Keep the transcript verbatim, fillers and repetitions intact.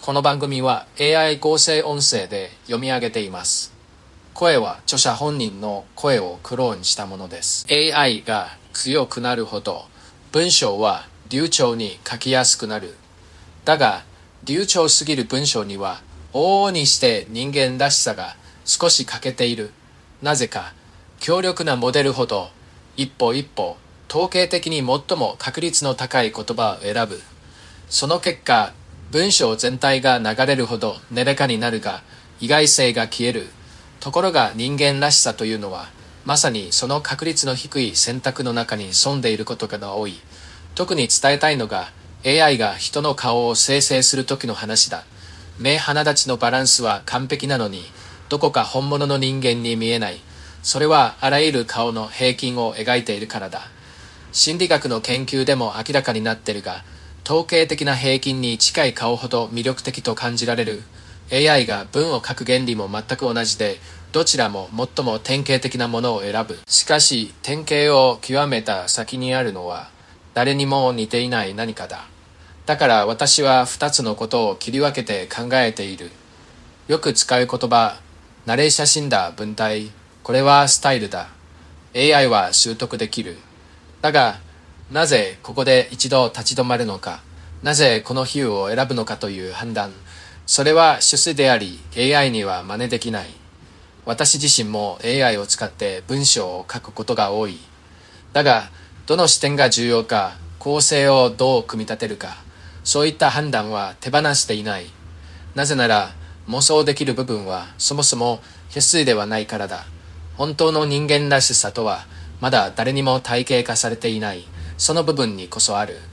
この番組は エーアイ 合成音声で読み上げています。声は著者本人の声をクローンしたものです。エーアイ が強くなるほど文章は流暢に書きやすくなる。だが流暢すぎる文章には往々にして人間らしさが少し欠けている。なぜか強力なモデルほど一歩一歩統計的に最も確率の高い言葉を選ぶ。その結果文章全体が流れるほど滑かになるが意外性が消える。ところが人間らしさというのはまさにその確率の低い選択の中に潜んでいることが多い。特に伝えたいのが エーアイ が人の顔を生成する時の話だ。目鼻立ちのバランスは完璧なのにどこか本物の人間に見えない。それはあらゆる顔の平均を描いているからだ。心理学の研究でも明らかになっているが、統計的な平均に近い顔ほど魅力的と感じられる。エーアイ が文を書く原理も全く同じで、どちらも最も典型的なものを選ぶ。しかし、典型を極めた先にあるのは、誰にも似ていない何かだ。だから私は二つのことを切り分けて考えている。よく使う言葉、ナレ写真だ文体、これはスタイルだ。エーアイ は習得できる。だが、なぜここで一度立ち止まるのか、なぜこの比喩を選ぶのかという判断、それは主帥であり エーアイ には真似できない。私自身も エーアイ を使って文章を書くことが多い。だが、どの視点が重要か、構成をどう組み立てるか、そういった判断は手放していない。なぜなら、妄想できる部分はそもそも必須ではないからだ。本当の人間らしさとは、まだ誰にも体系化されていない、その部分にこそある。